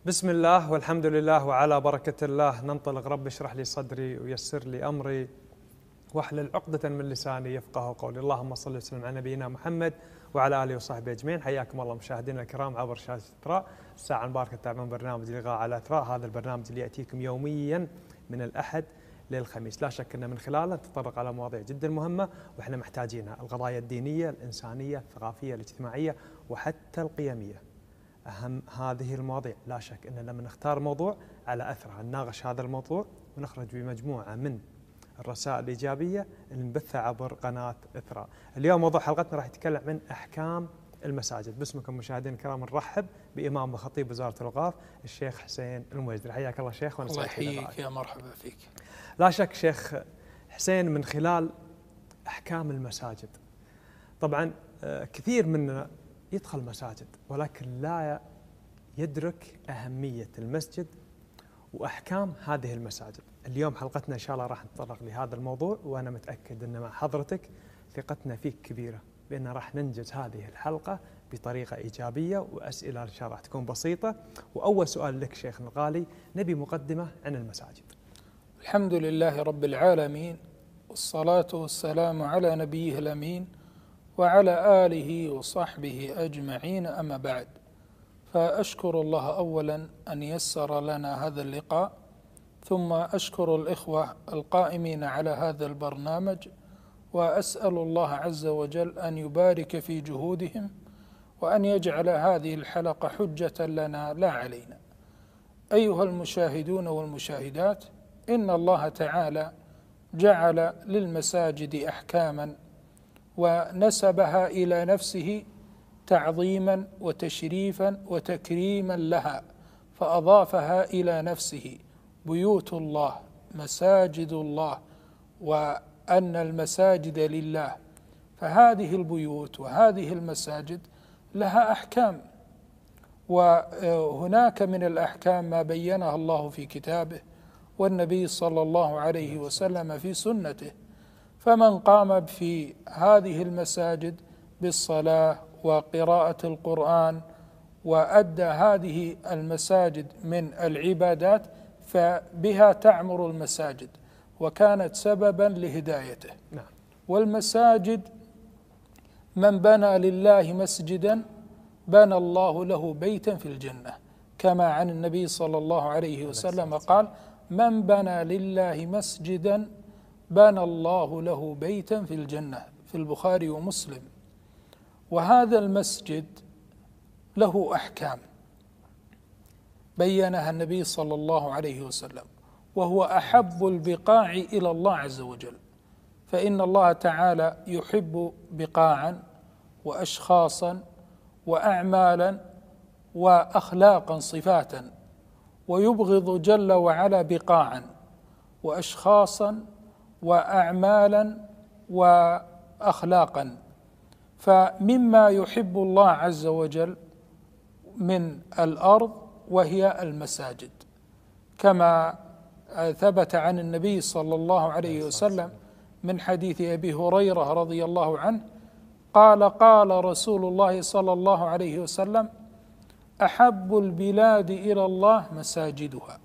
بسم الله والحمد لله وعلى بركة الله ننطلق. رب اشرح لي صدري ويسر لي أمري واحلل عقدة من لساني يفقه قولي. اللهم صل وسلم على نبينا محمد وعلى آله وصحبه أجمعين. حياكم الله مشاهدينا الكرام عبر شاشة إثراء، الساعة المباركة تتابعون برنامج لقاء على إثراء. هذا البرنامج اللي يأتيكم يوميا من الأحد للخميس، لا شك أن من خلاله نتطرق على مواضيع جدا مهمة وإحنا محتاجينها، القضايا الدينية، الإنسانية، الثقافية، الاجتماعية وحتى القيمية. أهم هذه المواضيع لا شك أن لما نختار موضوع على أثرها نناقش هذا الموضوع ونخرج بمجموعة من الرسائل الإيجابية اللي نبثها عبر قناة إثراء. اليوم موضوع حلقتنا راح يتكلم عن أحكام المساجد. باسمكم مشاهدينا الكرام نرحب بإمام وخطيب وزارة الأوقاف الشيخ حسين الموجدري. حياك الله شيخ. الله يحييك يا مرحبا فيك. لا شك شيخ حسين، من خلال أحكام المساجد طبعا كثير منا يدخل مساجد ولكن لا يدرك أهمية المسجد وأحكام هذه المساجد. اليوم حلقتنا إن شاء الله راح نتطرق لهذا الموضوع، وأنا متأكد أن مع حضرتك ثقتنا فيك كبيرة بأن راح ننجز هذه الحلقة بطريقة إيجابية، وأسئلة إن شاء الله راح تكون بسيطة. وأول سؤال لك شيخنا الغالي، نبي مقدمة عن المساجد. الحمد لله رب العالمين، والصلاة والسلام على نبيه الأمين وعلى آله وصحبه أجمعين، أما بعد، فأشكر الله أولا أن يسر لنا هذا اللقاء، ثم أشكر الإخوة القائمين على هذا البرنامج، وأسأل الله عز وجل أن يبارك في جهودهم وأن يجعل هذه الحلقة حجة لنا لا علينا. أيها المشاهدون والمشاهدات، إن الله تعالى جعل للمساجد أحكاما ونسبها إلى نفسه تعظيما وتشريفا وتكريما لها، فأضافها إلى نفسه: بيوت الله، مساجد الله، وأن المساجد لله. فهذه البيوت وهذه المساجد لها أحكام، وهناك من الأحكام ما بينها الله في كتابه والنبي صلى الله عليه وسلم في سنته. فمن قام في هذه المساجد بالصلاة وقراءة القرآن وأدى هذه المساجد من العبادات فبها تعمر المساجد وكانت سببا لهدايته. والمساجد من بنى لله مسجدا بنى الله له بيتا في الجنة، كما عن النبي صلى الله عليه وسلم قال: من بنى لله مسجدا بنى الله له بيتا في الجنة، في البخاري ومسلم. وهذا المسجد له أحكام بينها النبي صلى الله عليه وسلم، وهو أحب البقاع إلى الله عز وجل، فإن الله تعالى يحب بقاعا وأشخاصا وأعمالا وأخلاقا صفاتا، ويبغض جل وعلا بقاعا وأشخاصا وأعمالا وأخلاقا. فمما يحب الله عز وجل من الأرض وهي المساجد، كما ثبت عن النبي صلى الله عليه وسلم من حديث أبي هريرة رضي الله عنه قال: قال رسول الله صلى الله عليه وسلم: أحب البلاد إلى الله مساجدها،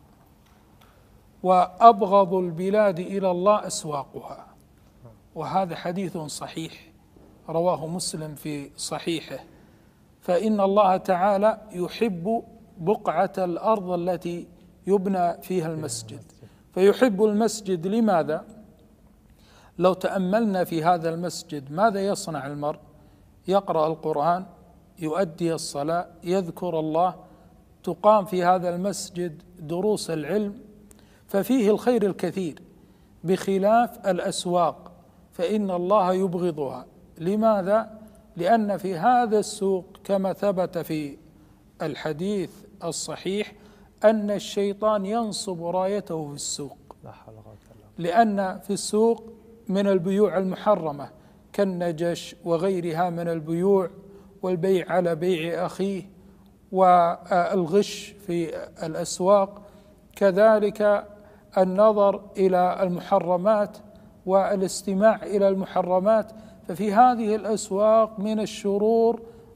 وأبغض البلاد إلى الله أسواقها. وهذا حديث صحيح رواه مسلم في صحيحه. فإن الله تعالى يحب بقعة الأرض التي يبنى فيها المسجد، فيحب المسجد. لماذا؟ لو تأملنا في هذا المسجد ماذا يصنع المرء؟ يقرأ القرآن، يؤدي الصلاة، يذكر الله، تقام في هذا المسجد دروس العلم، ففيه الخير الكثير، بخلاف الأسواق فإن الله يبغضها. لماذا؟ لأن في هذا السوق كما ثبت في الحديث الصحيح أن الشيطان ينصب رايته في السوق، لأن في السوق من البيوع المحرمة كالنجش وغيرها من البيوع، والبيع على بيع أخيه، والغش في الأسواق، كذلك النظر إلى المحرمات والاستماع إلى المحرمات. ففي هذه الأسواق من الشرور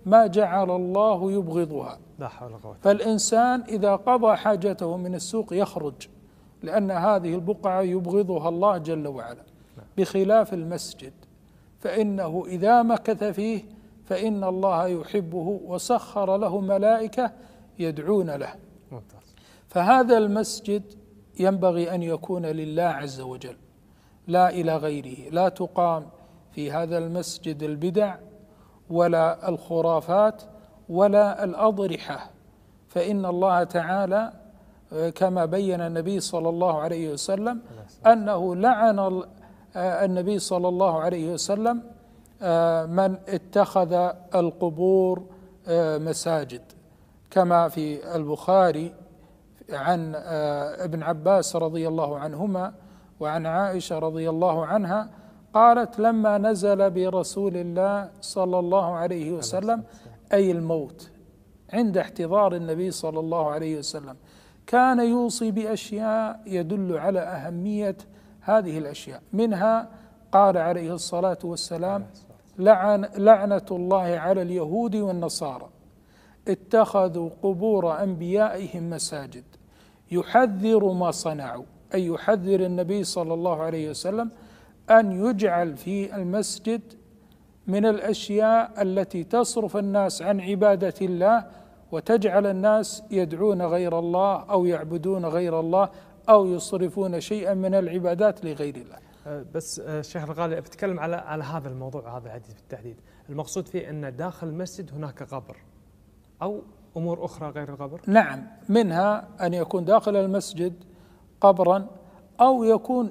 ما جعل الله يبغضها. لا حول ولا قوة. فالإنسان إذا قضى حاجته من السوق يخرج، لأن هذه البقعة يبغضها الله جل وعلا، بخلاف المسجد فإنه إذا مكث فيه فإن الله يحبه وسخر له ملائكة يدعون له. فهذا المسجد ينبغي أن يكون لله عز وجل لا إلى غيره، لا تقام في هذا المسجد البدع ولا الخرافات ولا الأضرحة، فإن الله تعالى كما بين النبي صلى الله عليه وسلم أنه لعن النبي صلى الله عليه وسلم من اتخذ القبور مساجد، كما في البخاري عن ابن عباس رضي الله عنهما وعن عائشة رضي الله عنها قالت لما نزل برسول الله صلى الله عليه وسلم أي الموت عند احتضار النبي صلى الله عليه وسلم كان يوصي بأشياء يدل على أهمية هذه الأشياء، منها قال عليه الصلاة والسلام لعنة الله على اليهود والنصارى اتخذوا قبور أنبيائهم مساجد، يحذر ما صنعوا، أي يحذر النبي صلى الله عليه وسلم أن يجعل في المسجد من الأشياء التي تصرف الناس عن عبادة الله وتجعل الناس يدعون غير الله أو يعبدون غير الله أو يصرفون شيئا من العبادات لغير الله. بس شيخ الغالي بتكلم على هذا الموضوع، هذا الحديث بالتحديد المقصود فيه أن داخل المسجد هناك قبر أو أمور أخرى غير القبر؟ نعم، منها أن يكون داخل المسجد قبرا، أو يكون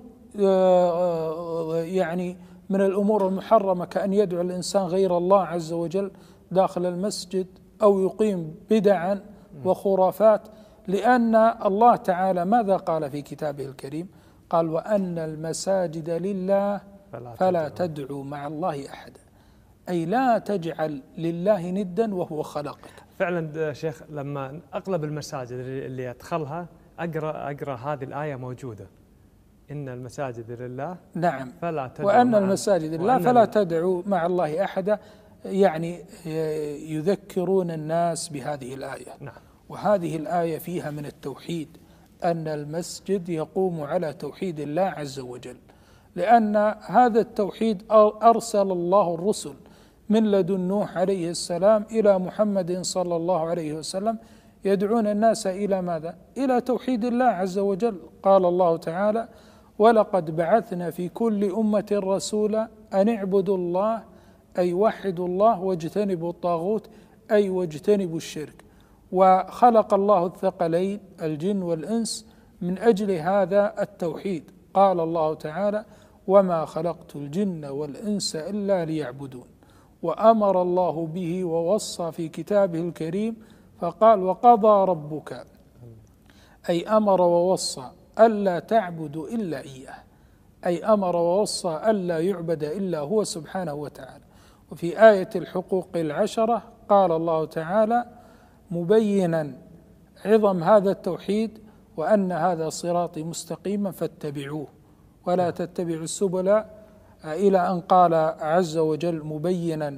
يعني من الأمور المحرمة كأن يدعو الإنسان غير الله عز وجل داخل المسجد، أو يقيم بدعا وخرافات، لأن الله تعالى ماذا قال في كتابه الكريم؟ قال وأن المساجد لله فلا تدعوا مع الله أحدا، أي لا تجعل لله ندا وهو خلقك. فعلا شيخ لما أغلب المساجد اللي أدخلها أقرأ هذه الآية موجودة، إن المساجد لله نعم فلا تدعوا وأن المساجد لله فلا تدعوا مع الله أحدا، يعني يذكرون الناس بهذه الآية. نعم. وهذه الآية فيها من التوحيد أن المسجد يقوم على توحيد الله عز وجل، لأن هذا التوحيد أرسل الله الرسل من لدن نوح عليه السلام إلى محمد صلى الله عليه وسلم يدعون الناس إلى ماذا؟ إلى توحيد الله عز وجل. قال الله تعالى ولقد بعثنا في كل أمة رسولا أن اعبدوا الله أي وحدوا الله واجتنبوا الطاغوت أي واجتنبوا الشرك. وخلق الله الثقلين الجن والإنس من أجل هذا التوحيد. قال الله تعالى وما خلقت الجن والإنس إلا ليعبدون. وأمر الله به ووصى في كتابه الكريم فقال وقضى ربك، أي أمر ووصى ألا تعبدوا إلا إياه، أي أمر ووصى ألا يعبد إلا هو سبحانه وتعالى. وفي آية الحقوق العشرة قال الله تعالى مبينا عظم هذا التوحيد وأن هذا صراطي مستقيما فاتبعوه ولا تتبعوا السبل، إلى أن قال عز وجل مبينا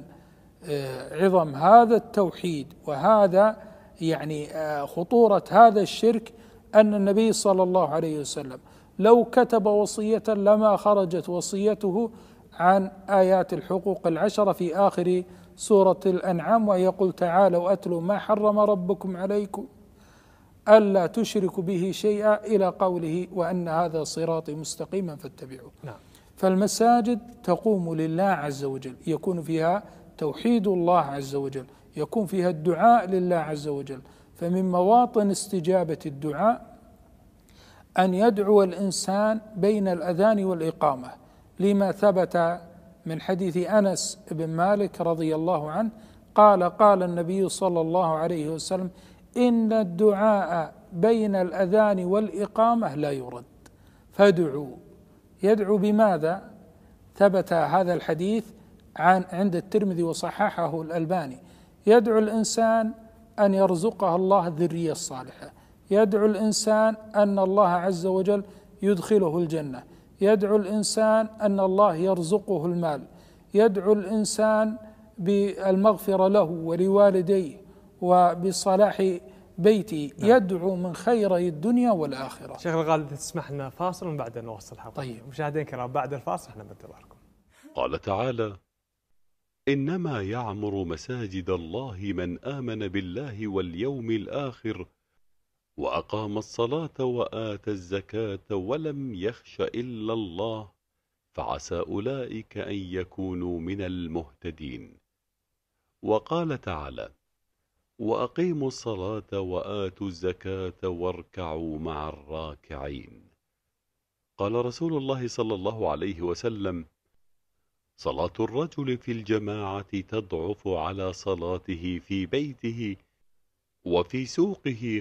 عظم هذا التوحيد وهذا يعني خطورة هذا الشرك، أن النبي صلى الله عليه وسلم لو كتب وصية لما خرجت وصيته عن آيات الحقوق العشرة في آخر سورة الأنعام، ويقول تعالوا أتلوا ما حرم ربكم عليكم ألا تشركوا به شيئا إلى قوله وأن هذا صراطي مستقيما فاتبعوه. نعم. فالمساجد تقوم لله عز وجل، يكون فيها توحيد الله عز وجل، يكون فيها الدعاء لله عز وجل. فمن مواطن استجابة الدعاء أن يدعو الإنسان بين الأذان والإقامة، لما ثبت من حديث أنس بن مالك رضي الله عنه قال النبي صلى الله عليه وسلم إن الدعاء بين الأذان والإقامة لا يرد فادعوا. يدعو بماذا؟ ثبت هذا الحديث عند الترمذي وصححه الألباني. يدعو الإنسان أن يرزقه الله الذرية الصالحة، يدعو الإنسان أن الله عز وجل يدخله الجنة، يدعو الإنسان أن الله يرزقه المال، يدعو الإنسان بالمغفرة له ولوالديه وبصلاح بيتي، يدعو من خيري الدنيا والآخرة. شيخ الغالي تسمح لنا فاصل ومن بعد نوصل الحلقة. طيب مشاهدين الكرام، بعد الفاصل احنا بنتظركم. قال تعالى: إنما يعمر مساجد الله من آمن بالله واليوم الآخر وأقام الصلاة وآتى الزكاة ولم يخش إلا الله فعسى أولئك أن يكونوا من المهتدين. وقال تعالى: وأقيموا الصلاة وآتوا الزكاة واركعوا مع الراكعين. قال رسول الله صلى الله عليه وسلم: صلاة الرجل في الجماعة تضعف على صلاته في بيته وفي سوقه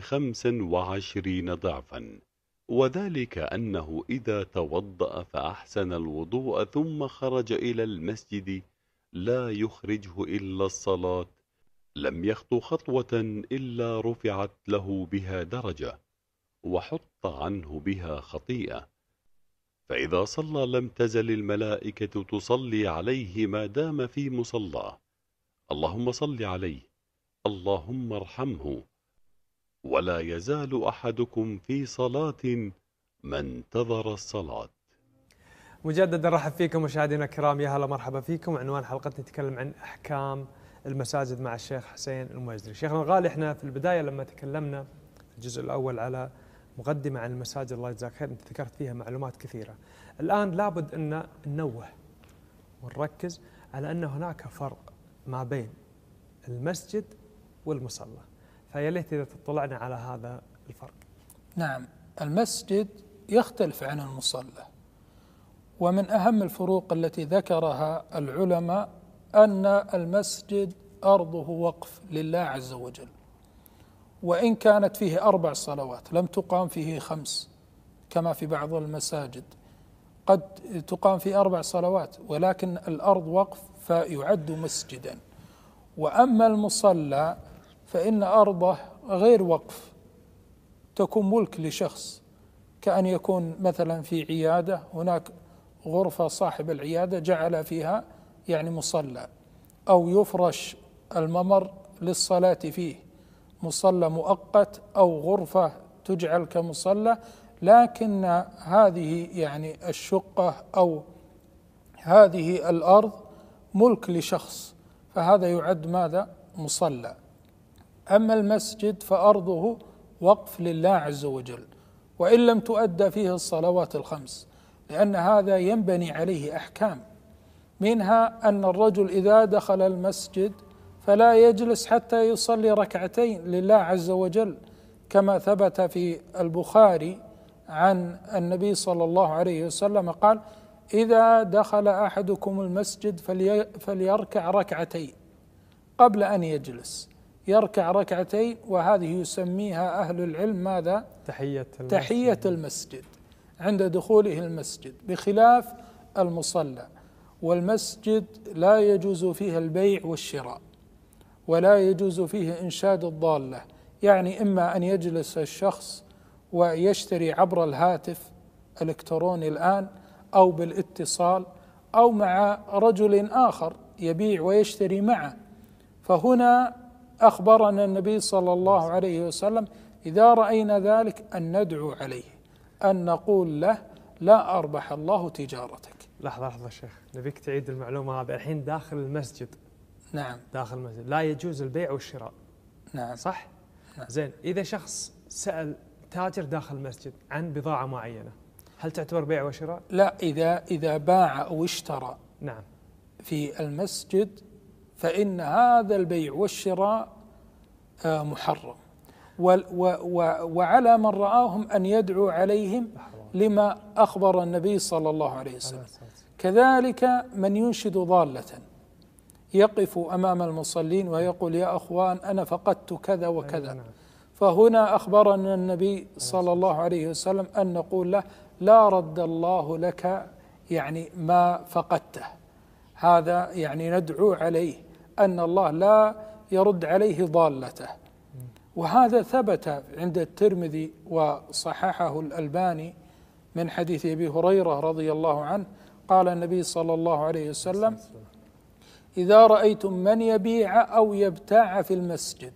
25 ضعفا، وذلك أنه إذا توضأ فأحسن الوضوء ثم خرج إلى المسجد لا يخرجه إلا الصلاة لم يخطو خطوة إلا رفعت له بها درجة وحط عنه بها خطيئة، فإذا صلى لم تزل الملائكة تصلي عليه ما دام في مصلاه، اللهم صل عليه، اللهم ارحمه، ولا يزال أحدكم في صلاة ما انتظر الصلاة. مجددا رحب فيكم مشاهدينا الكرام، يا هلا مرحبا فيكم. عنوان حلقتنا نتكلم عن أحكام المساجد مع الشيخ حسين المويزلي. شيخنا الغالي، احنا في البداية لما تكلمنا الجزء الأول على مقدمة عن المساجد، الله يجزاك خير، انت ذكرت فيها معلومات كثيرة. الآن لابد أن ننوه ونركز على أن هناك فرق ما بين المسجد والمصلى، فيا ليت إذا تطلعنا على هذا الفرق. نعم، المسجد يختلف عن المصلى، ومن أهم الفروق التي ذكرها العلماء أن المسجد أرضه وقف لله عز وجل، وإن كانت فيه 4 صلوات لم تقام فيه 5 كما في بعض المساجد، قد تقام فيه 4 صلوات ولكن الأرض وقف فيعد مسجدا. وأما المصلى فإن أرضه غير وقف، تكون ملك لشخص، كأن يكون مثلا في عيادة هناك غرفة صاحب العيادة جعل فيها يعني مصلى، أو يفرش الممر للصلاة فيه، مصلى مؤقت أو غرفة تجعل كمصلى، لكن هذه يعني الشقة أو هذه الأرض ملك لشخص، فهذا يعد ماذا؟ مصلى. أما المسجد فأرضه وقف لله عز وجل، وإن لم تؤدى فيه الصلوات ال5، لأن هذا ينبني عليه أحكام، منها أن الرجل إذا دخل المسجد فلا يجلس حتى يصلي 2 ركعتين لله عز وجل، كما ثبت في البخاري عن النبي صلى الله عليه وسلم قال: إذا دخل أحدكم المسجد فليركع 2 ركعتين قبل أن يجلس، يركع 2 ركعتين، وهذه يسميها أهل العلم ماذا؟ تحية المسجد عند دخوله المسجد، بخلاف المصلى. والمسجد لا يجوز فيه البيع والشراء، ولا يجوز فيه إنشاد الضالة، يعني إما أن يجلس الشخص ويشتري عبر الهاتف الإلكتروني الآن، أو بالاتصال، أو مع رجل آخر يبيع ويشتري معه. فهنا أخبرنا النبي صلى الله عليه وسلم: إذا رأينا ذلك أن ندعو عليه، أن نقول له: لا أربح الله تجارتك. لحظة شيخ، نبيك تعيد المعلومة هذه. الحين داخل المسجد، نعم، داخل المسجد لا يجوز البيع والشراء، نعم، صح؟ نعم. زين، إذا شخص سأل تاجر داخل المسجد عن بضاعة معينة، هل تعتبر بيع وشراء؟ لا، إذا باع أو اشترى نعم في المسجد فإن هذا البيع والشراء محرم، وعلى من رآهم أن يدعو عليهم لما أخبر النبي صلى الله عليه وسلم. كذلك من ينشد ضالة يقف أمام المصلين ويقول: يا أخوان أنا فقدت كذا وكذا، فهنا أخبرنا النبي صلى الله عليه وسلم أن نقول له: لا رد الله لك يعني ما فقدته. هذا يعني ندعو عليه أن الله لا يرد عليه ضالته. وهذا ثبت عند الترمذي وصححه الألباني من حديث أبي هريرة رضي الله عنه، قال النبي صلى الله عليه وسلم: إذا رأيتم من يبيع أو يبتاع في المسجد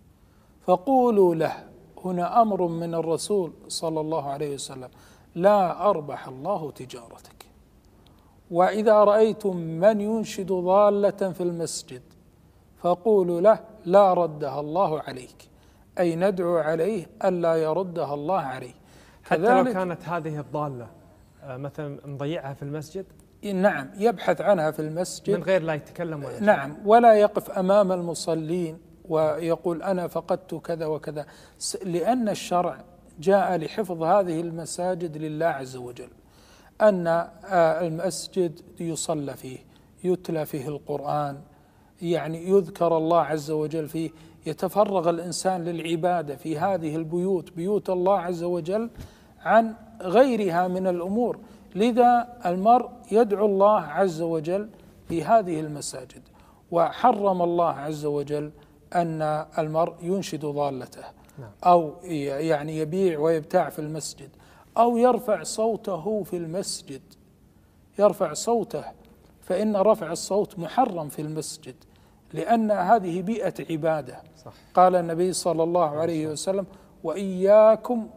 فقولوا له، هنا أمر من الرسول صلى الله عليه وسلم، لا أربح الله تجارتك. وإذا رأيتم من ينشد ضالة في المسجد فقولوا له لا ردها الله عليك، أي ندعو عليه ألا يردها الله عليه. حتى لو كانت هذه الضالة مثلا مضيعها في المسجد، نعم، يبحث عنها في المسجد من غير لا يتكلم ولا نعم، ولا يقف أمام المصلين ويقول أنا فقدت كذا وكذا، لأن الشرع جاء لحفظ هذه المساجد لله عز وجل، أن المسجد يصلى فيه، يتلى فيه القرآن، يعني يذكر الله عز وجل فيه، يتفرغ الإنسان للعبادة في هذه البيوت، بيوت الله عز وجل، عن غيرها من الأمور. لذا المرء يدعو الله عز وجل في هذه المساجد. وحرم الله عز وجل أن المرء ينشد ضالته أو يعني يبيع ويبتاع في المسجد أو يرفع صوته في المسجد، يرفع صوته، فإن رفع الصوت محرم في المسجد، لأن هذه بيئة عبادة. صح. قال النبي صلى الله عليه وسلم وإياكم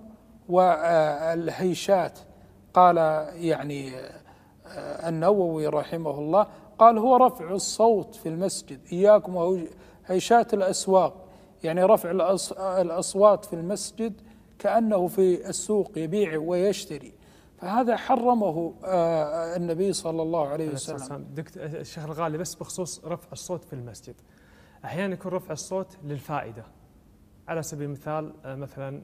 والهيشات. قال يعني النووي رحمه الله قال هو رفع الصوت في المسجد، إياكم وهيشات الأسواق، يعني رفع الأصوات في المسجد كأنه في السوق يبيع ويشتري، فهذا حرمه النبي صلى الله عليه وسلم. الشيخ الغالي، بس بخصوص رفع الصوت في المسجد، أحيانا يكون رفع الصوت للفائدة. على سبيل المثال مثلا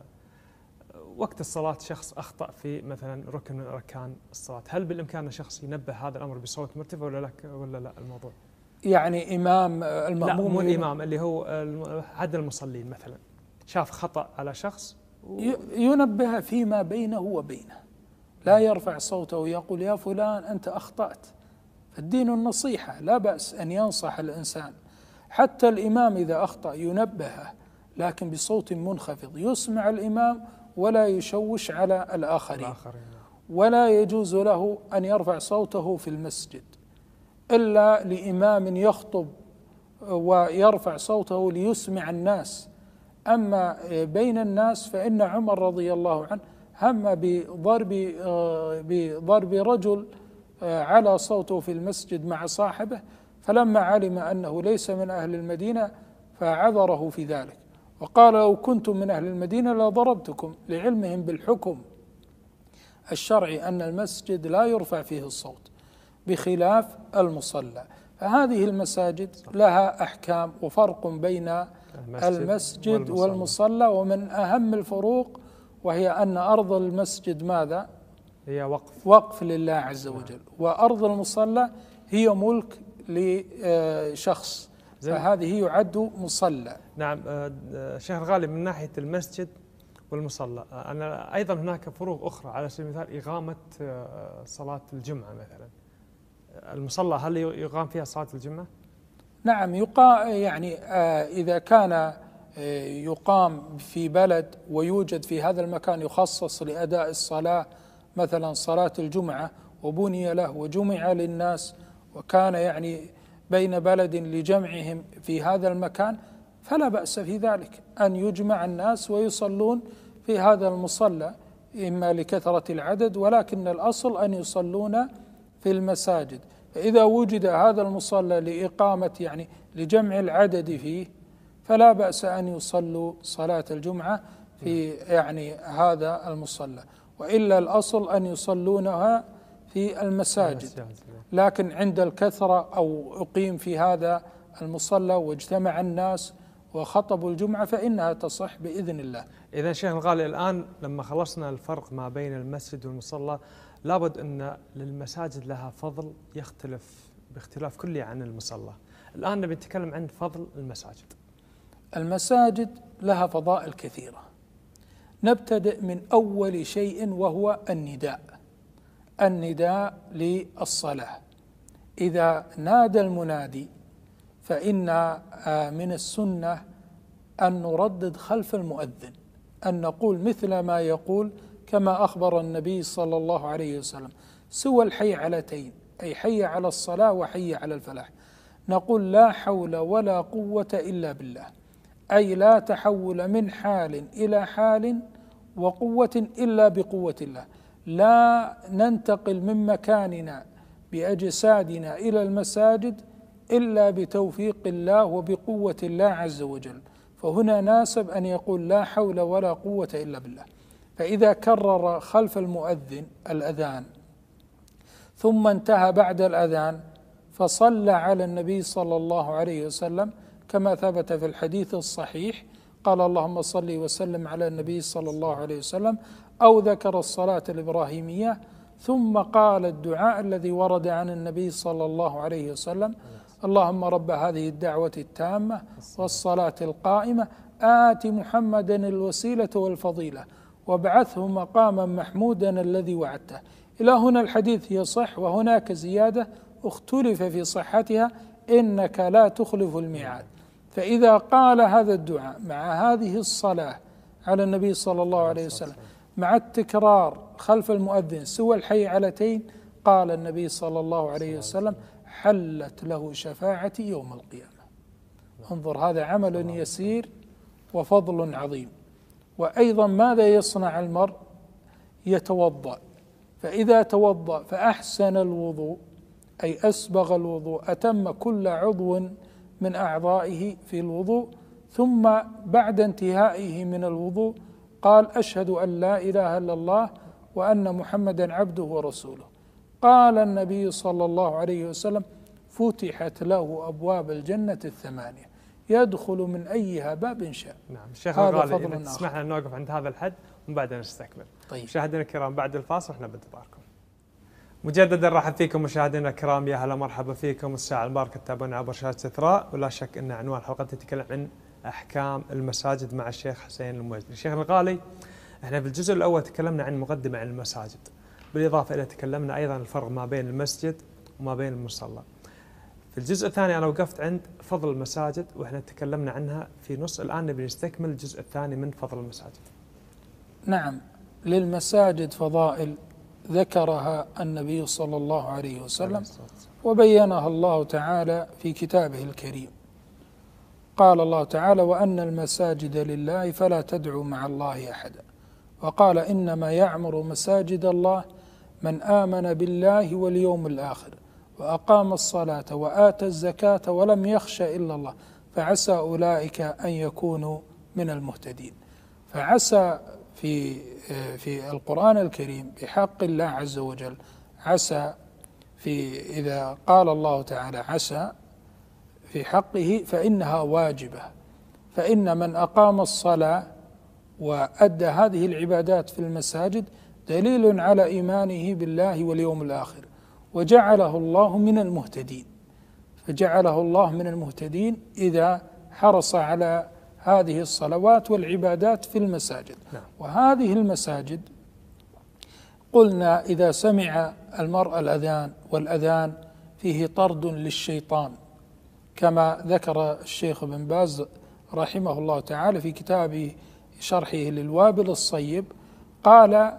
وقت الصلاة شخص أخطأ في مثلا ركن من أركان الصلاة، هل بالإمكان أن شخص ينبه هذا الأمر بصوت مرتفع ولا لا الموضوع؟ يعني إمام المأموم، لا مو الإمام، اللي هو عدد المصلين مثلا شاف خطأ على شخص ينبه فيما بينه وبينه، لا يرفع صوته ويقول يا فلان أنت أخطأت. فالدين النصيحة، لا بأس أن ينصح الإنسان، حتى الإمام إذا أخطأ ينبهه لكن بصوت منخفض يسمع الإمام ولا يشوش على الآخرين. ولا يجوز له أن يرفع صوته في المسجد إلا لإمام يخطب ويرفع صوته ليسمع الناس. أما بين الناس فإن عمر رضي الله عنه هم بضرب رجل على صوته في المسجد مع صاحبه، فلما علم أنه ليس من أهل المدينة فعذره في ذلك، وقال لو كنتم من أهل المدينة لضربتكم، لعلمهم بالحكم الشرعي أن المسجد لا يرفع فيه الصوت بخلاف المصلى. فهذه المساجد لها أحكام وفرق بين المسجد والمصلى، ومن أهم الفروق وهي أن أرض المسجد ماذا؟ هي وقف لله عز وجل، وأرض المصلى هي ملك لشخص، فهذه يعد مصلى. نعم. شيخ الغالي، من ناحية المسجد والمصلى أنا أيضا هناك فروق أخرى، على سبيل المثال إقامة صلاة الجمعة مثلا، المصلى هل يقام فيها صلاة الجمعة؟ نعم يقام، يعني إذا كان يقام في بلد ويوجد في هذا المكان يخصص لأداء الصلاة، مثلا صلاة الجمعة، وبني له وجمع للناس، وكان يعني بين بلد لجمعهم في هذا المكان، فلا بأس في ذلك أن يجمع الناس ويصلون في هذا المصلى، إما لكثرة العدد، ولكن الأصل أن يصلون في المساجد. فإذا وجد هذا المصلى لإقامة يعني لجمع العدد فيه فلا بأس أن يصلوا صلاة الجمعة في يعني هذا المصلى، وإلا الأصل أن يصلونها في المساجد. لكن عند الكثرة أو أقيم في هذا المصلى واجتمع الناس وخطبوا الجمعة فإنها تصح بإذن الله. إذن شيخ الغالي، الآن لما خلصنا الفرق ما بين المسجد والمصلى، لابد أن للمساجد لها فضل يختلف باختلاف كلي عن المصلى. الآن نبي نتكلم عن فضل المساجد. المساجد لها فضائل كثيرة، نبتدئ من أول شيء وهو النداء للصلاة. إذا نادى المنادي فإن من السنة أن نردد خلف المؤذن، أن نقول مثل ما يقول كما أخبر النبي صلى الله عليه وسلم: سوى الحي علتين، أي حي على الصلاة وحي على الفلاح. نقول لا حول ولا قوة إلا بالله، أي لا تحول من حال إلى حال وقوة إلا بقوة الله. لا ننتقل من مكاننا بأجسادنا إلى المساجد إلا بتوفيق الله وبقوة الله عز وجل، فهنا ناسب أن يقول لا حول ولا قوة إلا بالله. فإذا كرر خلف المؤذن الأذان ثم انتهى بعد الأذان فصلى على النبي صلى الله عليه وسلم كما ثبت في الحديث الصحيح، قال اللهم صل وسلم على النبي صلى الله عليه وسلم، أو ذكر الصلاة الإبراهيمية، ثم قال الدعاء الذي ورد عن النبي صلى الله عليه وسلم: اللهم رب هذه الدعوة التامة والصلاة القائمة آت محمدا الوسيلة والفضيلة وابعثه مقاما محمودا الذي وعدته. إلى هنا الحديث يصح، وهناك زيادة اختلف في صحتها: إنك لا تخلف الميعاد. فإذا قال هذا الدعاء مع هذه الصلاة على النبي صلى الله عليه وسلم مع التكرار خلف المؤذن سوى الحيعلتين، قال النبي صلى الله عليه وسلم: حلت له شفاعتي يوم القيامة. انظر، هذا عمل يسير وفضل عظيم. وأيضا ماذا يصنع المرء؟ يتوضأ، فإذا توضأ فأحسن الوضوء، أي أسبغ الوضوء، أتم كل عضو من أعضائه في الوضوء، ثم بعد انتهائه من الوضوء قال: أشهد أن لا إله إلا الله وأن محمدا عبده ورسوله. قال النبي صلى الله عليه وسلم: فتحت له أبواب الجنة الثمانية، يدخل من أيها باب شاء. نعم الشيخ الغالي، تسمح لنا نوقف عند هذا الحد ومن بعد نستكمل. طيب. مشاهدينا الكرام، بعد الفاصل احنا بانتظاركم. مجددا رحب فيكم مشاهدينا الكرام، يا هلا مرحبا فيكم. الساعة المباركة تتابعونا عبر شاشة إثراء، ولا شك أن عنوان الحلقة تتكلم عن أحكام المساجد مع الشيخ حسين الموجدي. الشيخ الغالي، احنا في الجزء الأول تكلمنا عن مقدمة عن المساجد، بالإضافة إلى تكلمنا أيضا الفرق ما بين المسجد وما بين المصلى. في الجزء الثاني أنا وقفت عند فضل المساجد وإحنا تكلمنا عنها في نص، الآن نبي نستكمل الجزء الثاني من فضل المساجد. نعم، للمساجد فضائل ذكرها النبي صلى الله عليه وسلم وبينها الله تعالى في كتابه الكريم. قال الله تعالى: وأن المساجد لله فلا تدعوا مع الله أحدا. وقال: إنما يعمر مساجد الله من آمن بالله واليوم الآخر وأقام الصلاة وآتى الزكاة ولم يخش إلا الله فعسى أولئك أن يكونوا من المهتدين. فعسى في القرآن الكريم بحق الله عز وجل، عسى إذا قال الله تعالى عسى في حقه فإنها واجبة، فإن من أقام الصلاة وأدى هذه العبادات في المساجد دليل على إيمانه بالله واليوم الآخر، وجعله الله من المهتدين. فجعله الله من المهتدين إذا حرص على هذه الصلوات والعبادات في المساجد. وهذه المساجد قلنا إذا سمع المرء الأذان، والأذان فيه طرد للشيطان، كما ذكر الشيخ ابن باز رحمه الله تعالى في كتابه شرحه للوابل الصيب، قال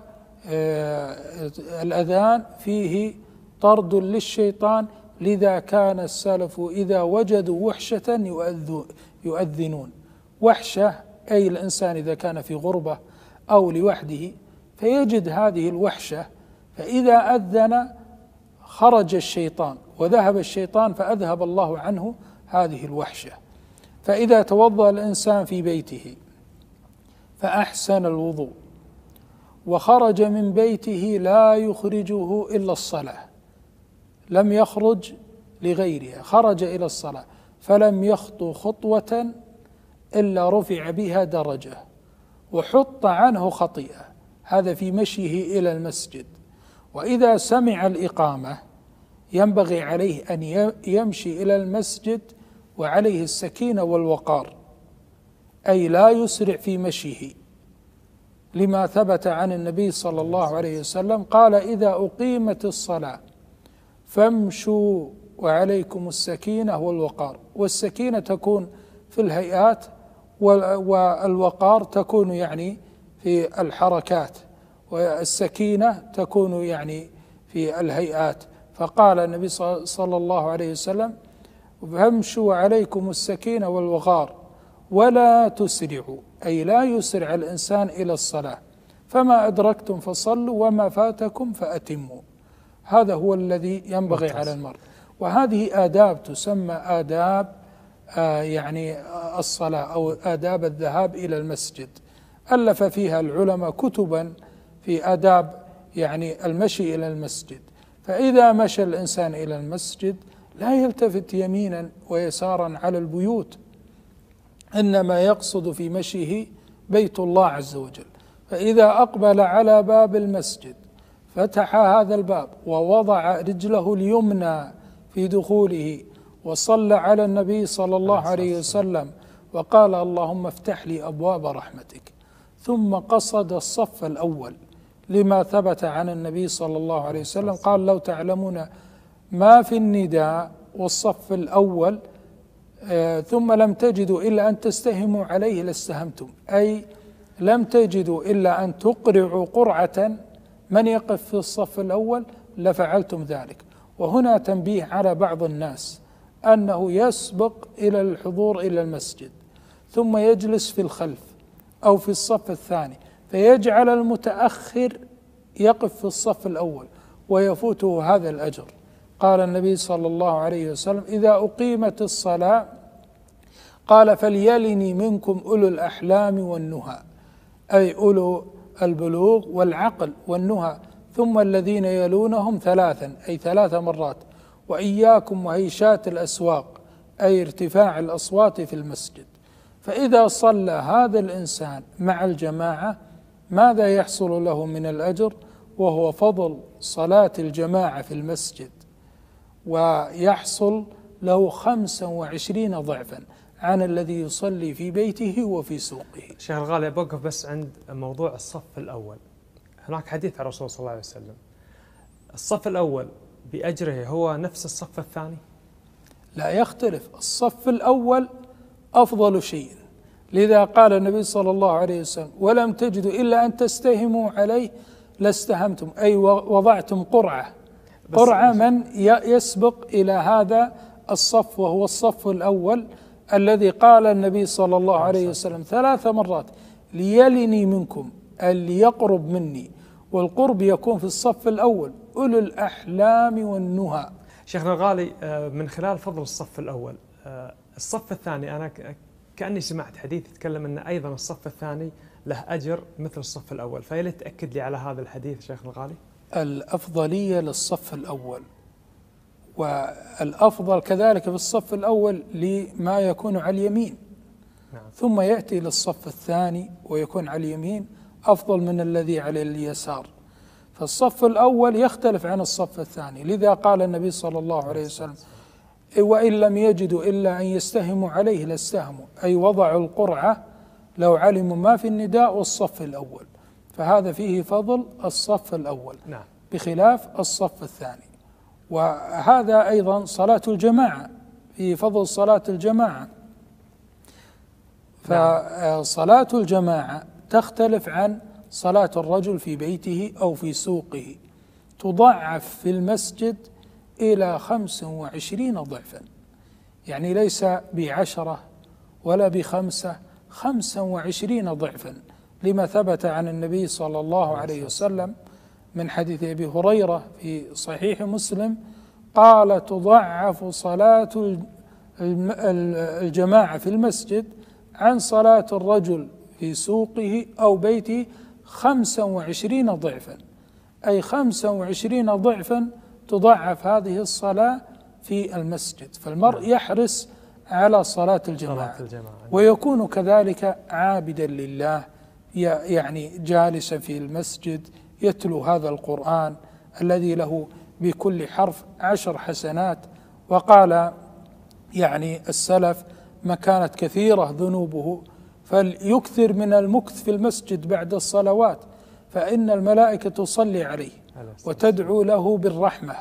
الأذان فيه طرد للشيطان، لذا كان السلف إذا وجدوا وحشة يؤذنون. وحشة أي الإنسان إذا كان في غربة أو لوحده فيجد هذه الوحشة، فإذا أذن خرج الشيطان وذهب الشيطان فأذهب الله عنه هذه الوحشة. فإذا توضأ الإنسان في بيته فأحسن الوضوء وخرج من بيته لا يخرجه إلا الصلاة، لم يخرج لغيرها، خرج إلى الصلاة فلم يخطو خطوة إلا رفع بها درجة وحط عنه خطيئة، هذا في مشيه إلى المسجد. وإذا سمع الإقامة ينبغي عليه أن يمشي إلى المسجد وعليه السكينة والوقار، أي لا يسرع في مشيه، لما ثبت عن النبي صلى الله عليه وسلم قال: إذا أقيمت الصلاة فامشوا وعليكم السكينة والوقار. والسكينة تكون في الهيئات، والوقار تكون يعني في الحركات، والسكينة تكون يعني في الهيئات. فقال النبي صلى الله عليه وسلم: فامشوا عليكم السكينة والوغار ولا تسرعوا، أي لا يسرع الإنسان إلى الصلاة، فما أدركتم فصلوا وما فاتكم فأتموا. هذا هو الذي ينبغي على المرء. وهذه آداب تسمى آداب يعني الصلاة أو آداب الذهاب إلى المسجد، ألف فيها العلماء كتبا في آداب يعني المشي إلى المسجد. فإذا مشى الإنسان إلى المسجد لا يلتفت يمينا ويسارا على البيوت، إنما يقصد في مشيه بيت الله عز وجل. فإذا أقبل على باب المسجد فتح هذا الباب ووضع رجله اليمنى في دخوله وصلى على النبي صلى الله عليه وسلم وقال اللهم افتح لي أبواب رحمتك، ثم قصد الصف الأول لما ثبت عن النبي صلى الله عليه وسلم قال لو تعلمون ما في النداء والصف الأول ثم لم تجدوا إلا أن تستهموا عليه لاستهمتم، أي لم تجدوا إلا أن تقرعوا قرعة من يقف في الصف الأول لفعلتم ذلك. وهنا تنبيه على بعض الناس أنه يسبق إلى الحضور إلى المسجد ثم يجلس في الخلف أو في الصف الثاني فيجعل المتأخر يقف في الصف الأول ويفوته هذا الأجر. قال النبي صلى الله عليه وسلم إذا أقيمت الصلاة قال فليلني منكم أولو الأحلام والنهى، أي أولو البلوغ والعقل والنهى، ثم الذين يلونهم ثلاثا، أي 3 مرات، وإياكم وهيشات الأسواق، أي ارتفاع الأصوات في المسجد. فإذا صلى هذا الإنسان مع الجماعة ماذا يحصل له من الأجر؟ وهو فضل صلاة الجماعة في المسجد، ويحصل له 25 ضعفا عن الذي يصلي في بيته وفي سوقه. شيخ الغالي بوقف بس عند موضوع الصف الأول. هناك حديث عن الرسول صلى الله عليه وسلم، الصف الأول بأجره هو نفس الصف الثاني؟ لا يختلف، الصف الأول أفضل شيء، لذا قال النبي صلى الله عليه وسلم ولم تجدوا إلا أن تستهموا عليه لاستهمتم، أي وضعتم قرعة من يسبق إلى هذا الصف، وهو الصف الأول الذي قال النبي صلى الله عليه وسلم 3 مرات ليلني منكم، اللي يقرب مني، والقرب يكون في الصف الأول أولو الأحلام والنهى. شيخنا الغالي من خلال فضل الصف الأول، الصف الثاني أنا كأني سمعت حديث يتكلم أن أيضا الصف الثاني له أجر مثل الصف الأول، فيلي تأكد لي على هذا الحديث شيخنا الغالي. الأفضلية للصف الأول، والأفضل كذلك في الصف الأول لما يكون على اليمين، نعم. ثم يأتي للصف الثاني ويكون على اليمين أفضل من الذي على اليسار. فالصف الأول يختلف عن الصف الثاني، لذا قال النبي صلى الله عليه وسلم وإن لم يجدوا إلا أن يستهموا عليه لاستهموا، أي وضعوا القرعة لو علموا ما في النداء والصف الأول، فهذا فيه فضل الصف الأول، نعم. بخلاف الصف الثاني. وهذا أيضا صلاة الجماعة، في فضل صلاة الجماعة. فصلاة الجماعة تختلف عن صلاة الرجل في بيته أو في سوقه، تضعف في المسجد إلى 25 ضعفا، يعني ليس ب10 ولا ب5، 25 ضعفا، لما ثبت عن النبي صلى الله عليه وسلم من حديث أبي هريرة في صحيح مسلم قال تضعف صلاة الجماعة في المسجد عن صلاة الرجل في سوقه أو بيته 25 ضعفا، أي 25 ضعفا تضعف هذه الصلاة في المسجد. فالمرء يحرص على صلاة الجماعة ويكون كذلك عابدا لله، يعني جالسا في المسجد يتلو هذا القرآن الذي له بكل حرف 10 حسنات. وقال يعني السلف ما كانت كثيرة ذنوبه فليكثر من المكث في المسجد بعد الصلوات، فإن الملائكة تصلي عليه وتدعو له بالرحمة.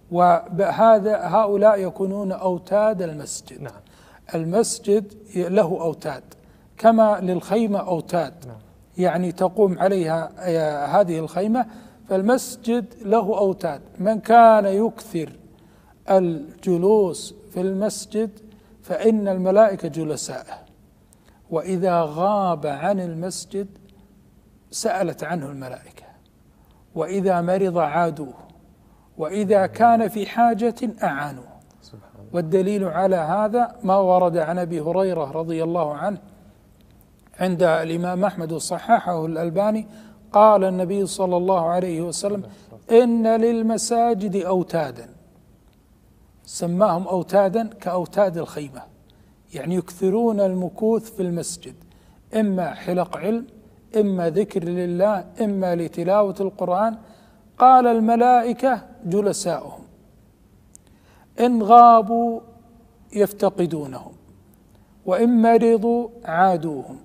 هؤلاء يكونون أوتاد المسجد. نعم. المسجد له أوتاد كما للخيمة أوتاد، نعم. يعني تقوم عليها هذه الخيمة، فالمسجد له أوتاد. من كان يكثر الجلوس في المسجد فإن الملائكة جلساءه، وإذا غاب عن المسجد سألت عنه الملائكة، وإذا مرض عادوه، وإذا كان في حاجة أعانوه. والدليل على هذا ما ورد عن أبي هريرة رضي الله عنه عند الإمام أحمد وصححه الألباني، قال النبي صلى الله عليه وسلم: إن للمساجد أوتادا، سماهم أوتادا كأوتاد الخيمة، يعني يكثرون المكوث في المسجد، إما حلق علم، إما ذكر لله، إما لتلاوة القرآن. قال الملائكة جلساؤهم، إن غابوا يفتقدونهم، وإن مرضوا عادوهم،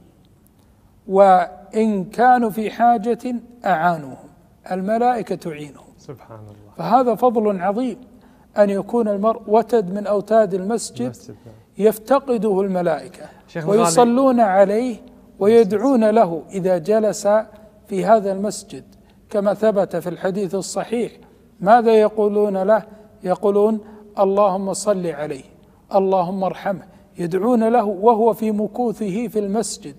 وإن كانوا في حاجة أعانوهم. الملائكة تعينهم. سبحان الله. فهذا فضل عظيم أن يكون المرء وتد من أوتاد المسجد يفتقده الملائكة ويصلون عليه ويدعون له إذا جلس في هذا المسجد، كما ثبت في الحديث الصحيح. ماذا يقولون له؟ يقولون: اللهم صل عليه، اللهم ارحمه. يدعون له وهو في مكوثه في المسجد،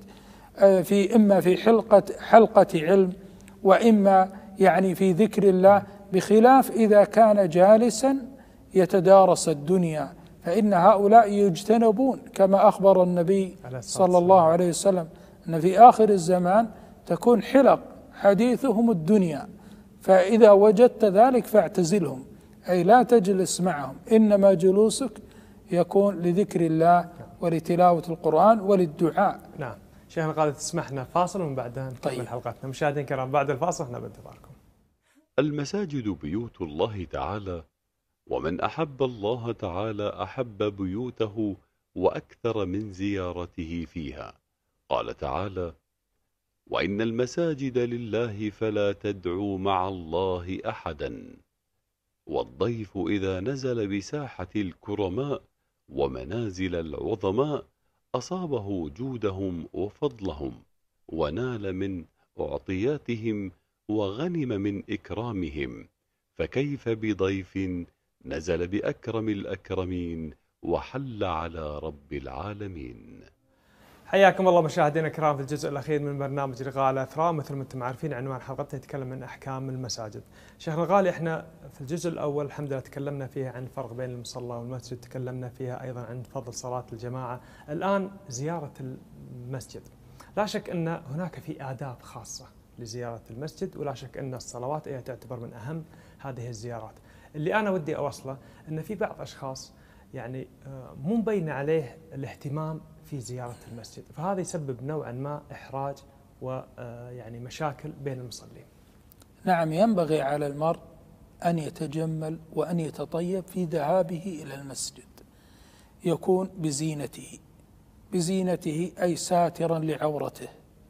إما في حلقة علم، وإما يعني في ذكر الله، بخلاف إذا كان جالسا يتدارس الدنيا، فإن هؤلاء يجتنبون، كما أخبر النبي صلى الله عليه وسلم أن في آخر الزمان تكون حلق حديثهم الدنيا، فإذا وجدت ذلك فاعتزلهم، أي لا تجلس معهم، إنما جلوسك يكون لذكر الله ولتلاوة القرآن وللدعاء. نعم. شيخنا قال تسمحنا فاصل ومن بعدها نكمل حلقتنا. مشاهدينا الكرام، بعد الفاصل احنا بانتظاركم. المساجد بيوت الله تعالى، ومن أحب الله تعالى أحب بيوته وأكثر من زيارته فيها. قال تعالى: وإن المساجد لله فلا تدعوا مع الله أحدا. والضيف إذا نزل بساحة الكرماء ومنازل العظماء أصابه جودهم وفضلهم، ونال من أعطياتهم، وغنم من إكرامهم، فكيف بضيف نزل بأكرم الأكرمين وحل على رب العالمين. حياكم الله مشاهدينا الكرام في الجزء الأخير من برنامج لقاء الأثراء. مثل ما أنتم عارفين عنوان حلقتنا يتكلم عن أحكام المساجد. شيخنا الغالي، احنا في الجزء الأول الحمد لله تكلمنا فيها عن الفرق بين المصلى والمسجد، تكلمنا فيها أيضا عن فضل صلاة الجماعة. الآن زيارة المسجد، لا شك أن هناك في آداب خاصة لزيارة المسجد، ولا شك أن الصلوات هي تعتبر من أهم هذه الزيارات. اللي أنا ودي أوصله أن في بعض أشخاص يعني مو مبين عليه الاهتمام في زيارة المسجد، فهذا يسبب نوعا ما إحراج ويعني مشاكل بين المصلين. نعم، ينبغي على المرء أن يتجمل وأن يتطيب في ذهابه إلى المسجد، يكون بزينته أي ساترا لعورته،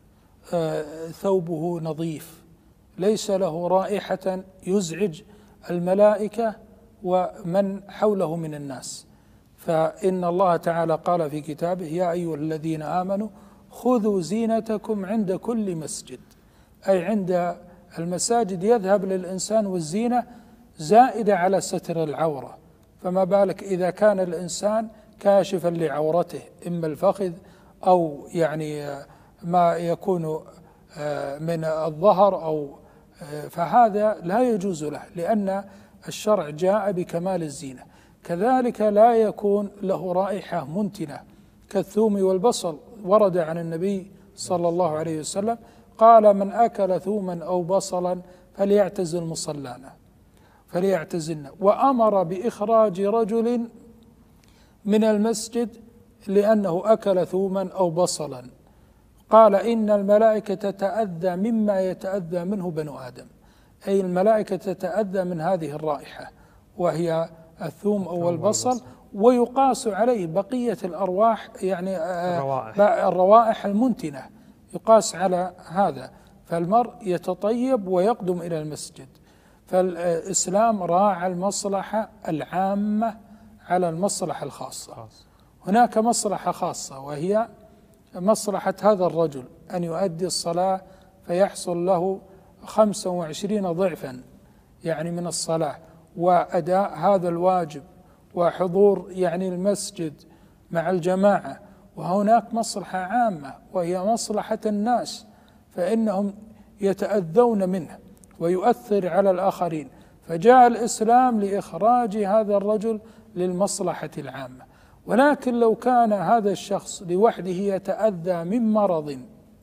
ثوبه نظيف، ليس له رائحة يزعج الملائكة ومن حوله من الناس. فإن الله تعالى قال في كتابه: يا أيها الذين آمنوا خذوا زينتكم عند كل مسجد، أي عند المساجد يذهب للإنسان والزينة زائدة على ستر العورة، فما بالك إذا كان الإنسان كاشفا لعورته، إما الفخذ أو يعني ما يكون من الظهر، أو فهذا لا يجوز له، لأن الشرع جاء بكمال الزينة. كذلك لا يكون له رائحة منتنة كالثوم والبصل. ورد عن النبي صلى الله عليه وسلم قال: من أكل ثوما أو بصلا فليعتزل مصلانا، فليعتزلنا. وأمر بإخراج رجل من المسجد لأنه أكل ثوما أو بصلا. قال: إن الملائكة تتأذى مما يتأذى منه بنو آدم، أي الملائكة تتأذى من هذه الرائحة وهي الثوم أو البصل، ويقاس عليه بقية الأرواح، يعني الروائح المنتنة يقاس على هذا. فالمرء يتطيب ويقدم إلى المسجد. فالإسلام راعى المصلحة العامة على المصلحة الخاصة. هناك مصلحة خاصة وهي مصلحة هذا الرجل أن يؤدي الصلاة فيحصل له 25 ضعفا يعني من الصلاة، وأداء هذا الواجب وحضور يعني المسجد مع الجماعة، وهناك مصلحة عامة وهي مصلحة الناس، فإنهم يتأذون منه ويؤثر على الآخرين، فجاء الإسلام لإخراج هذا الرجل للمصلحة العامة. ولكن لو كان هذا الشخص لوحده يتأذى من مرض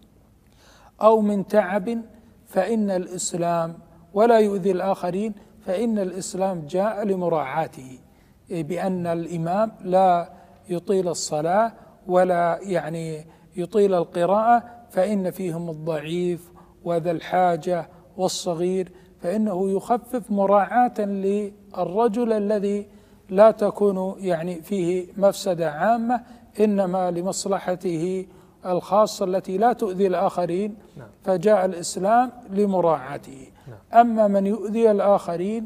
أو من تعب فإن الإسلام ولا يؤذي الآخرين، فإن الإسلام جاء لمراعاته، بأن الإمام لا يطيل الصلاة ولا يعني يطيل القراءة، فإن فيهم الضعيف وذا الحاجة والصغير، فإنه يخفف مراعاة للرجل الذي لا تكون يعني فيه مفسدة عامة، إنما لمصلحته الخاصة التي لا تؤذي الآخرين، فجاء الإسلام لمراعاته. أما من يؤذي الآخرين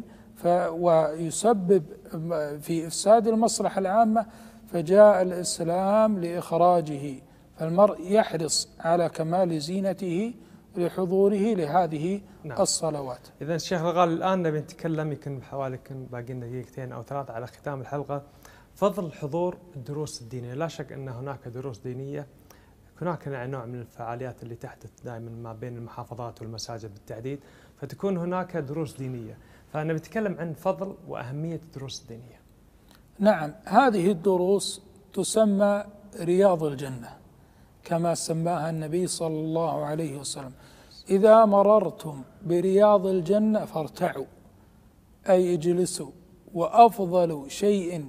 ويسبب في إفساد المصلحة العامة فجاء الإسلام لإخراجه، فالمرء يحرص على كمال زينته لحضوره لهذه الصلوات. إذن الشيخ الغالي الآن نبي نتكلم يمكن بحوالي باقي لنا دقيقتين أو ثلاث على ختام الحلقة، فضل حضور الدروس الدينية. لا شك أن هناك دروس دينية، هناك نوع من الفعاليات اللي تحدث دائما ما بين المحافظات والمساجد بالتحديد، فتكون هناك دروس دينية، فأنا بتكلم عن فضل وأهمية الدروس الدينية. نعم، هذه الدروس تسمى رياض الجنة كما سماها النبي صلى الله عليه وسلم: إذا مررتم برياض الجنة فارتعوا، أي اجلسوا. وأفضل شيء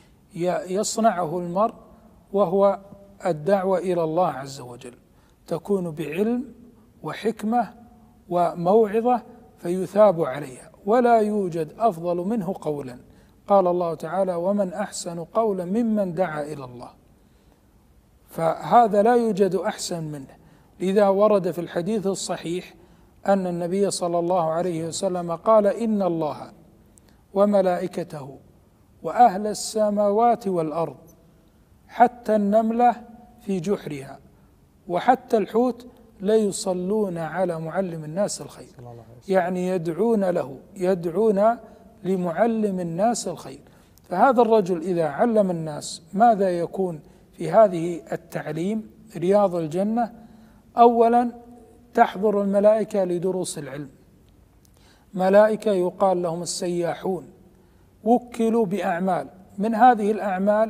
يصنعه المرء وهو الدعوة إلى الله عز وجل، تكون بعلم وحكمة وموعظة فيثاب عليها، ولا يوجد أفضل منه قولا. قال الله تعالى: ومن أحسن قولا ممن دعا إلى الله، فهذا لا يوجد أحسن منه. لذا ورد في الحديث الصحيح أن النبي صلى الله عليه وسلم قال: إن الله وملائكته وأهل السماوات والأرض حتى النملة في جحرها وحتى الحوت لا يصلون على معلم الناس الخير، يعني يدعون له، يدعون لمعلم الناس الخير. فهذا الرجل إذا علم الناس ماذا يكون في هذه التعليم رياض الجنة؟ أولا تحضر الملائكة لدروس العلم، ملائكة يقال لهم السياحون، وكلوا بأعمال، من هذه الأعمال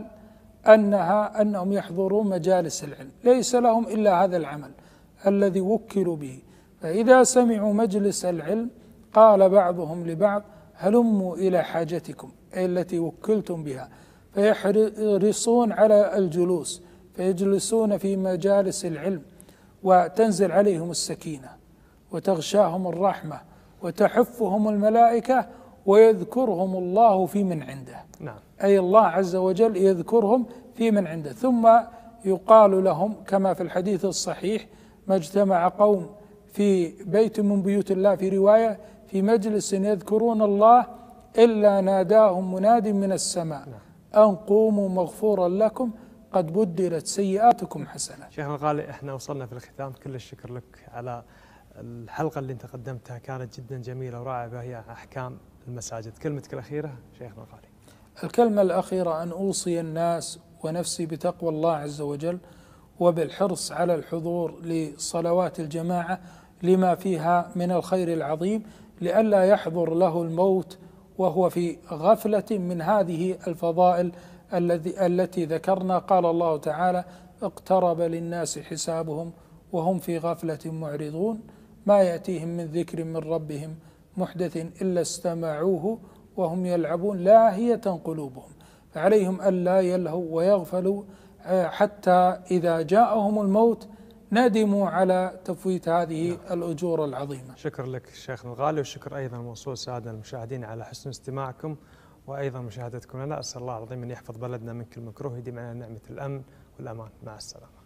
أنهم يحضرون مجالس العلم، ليس لهم إلا هذا العمل الذي وكلوا به. فإذا سمعوا مجلس العلم قال بعضهم لبعض: هلموا إلى حاجتكم، أي التي وكلتم بها، فيحرصون على الجلوس، فيجلسون في مجالس العلم وتنزل عليهم السكينة وتغشاهم الرحمة وتحفهم الملائكة ويذكرهم الله في من عنده. أي الله عز وجل يذكرهم في من عنده. ثم يقال لهم كما في الحديث الصحيح: ما اجتمع قوم في بيت من بيوت الله، في رواية في مجلس يذكرون الله إلا ناداهم مناد من السماء أن قوموا مغفورا لكم قد بدلت سيئاتكم حسنات. شيخنا الغالي، احنا وصلنا في الختام، كل الشكر لك على الحلقة اللي انت قدمتها، كانت جدا جميلة ورائعة، وهي أحكام المساجد. كلمتك الأخيرة شيخنا الغالي. الكلمة الأخيرة أن أوصي الناس ونفسي بتقوى الله عز وجل وبالحرص على الحضور لصلوات الجماعة لما فيها من الخير العظيم، لئلا يحضر له الموت وهو في غفلة من هذه الفضائل التي ذكرنا. قال الله تعالى: اقترب للناس حسابهم وهم في غفلة معرضون، ما يأتيهم من ذكر من ربهم محدث إلا استمعوه وهم يلعبون لاهية قلوبهم، فعليهم ألا يلهوا ويغفلوا حتى إذا جاءهم الموت ندموا على تفويت هذه الأجور العظيمة. شكر لك شيخنا الغالي، والشكر أيضا موصول سادة المشاهدين على حسن استماعكم وأيضا مشاهدتكم لنا. أسأل الله العظيم أن يحفظ بلدنا من كل مكروه، يديم علينا نعمة الأمن والأمان. مع السلامة.